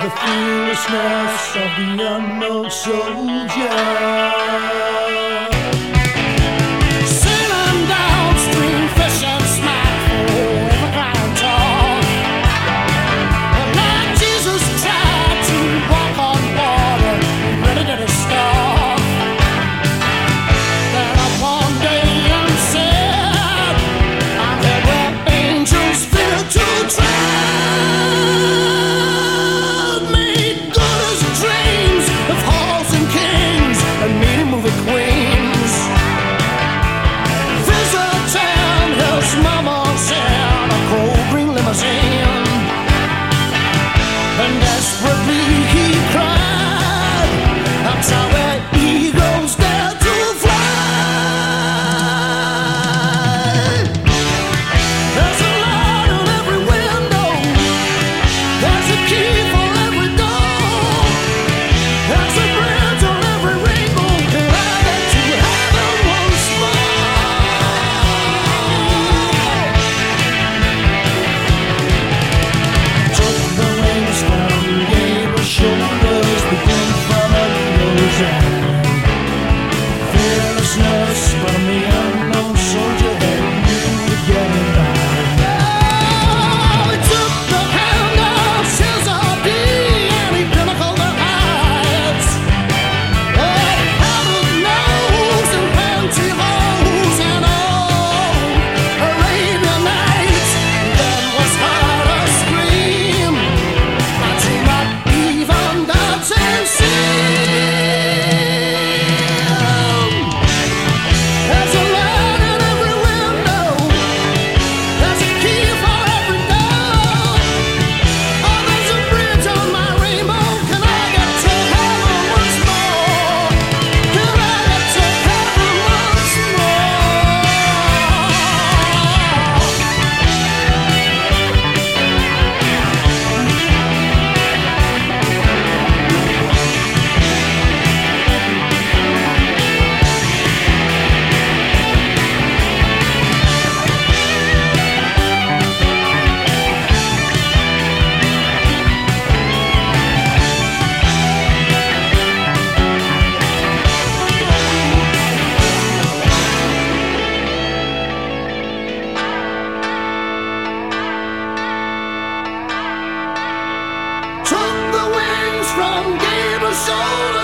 the fearlessness of the unknown soldier. Sailing downstream, fish and smack for every kind of talk. And like Jesus tried to walk on water, ready to stop. Then up one day and said, I'm here where angels fear to tread. Made good as dreams of halls and kings and meeting movie queens. Visiting his mama's in a cold green limousine. And desperately he cried, I'm sorry, eagles dare to fly. There's a light on every window, there's a key for every door, there's a bridge on every rainbow, and I get to heaven once more. Took the wings from Gabriel's shoulders, the wind from a nose and fearlessness from the unknown soldier that knew to get it right. He took the hand of Cesar B and he pinnacled the heights. Out of nose and pantyhose and all Arabian Nights. Then was heard a scream. I do not even dance and sing. There's a light in every window, there's a key for every door. Oh, there's a bridge on my rainbow. Can I get to heaven once more? Can I get to heaven once more? Took the wings from Gabriel's shoulders.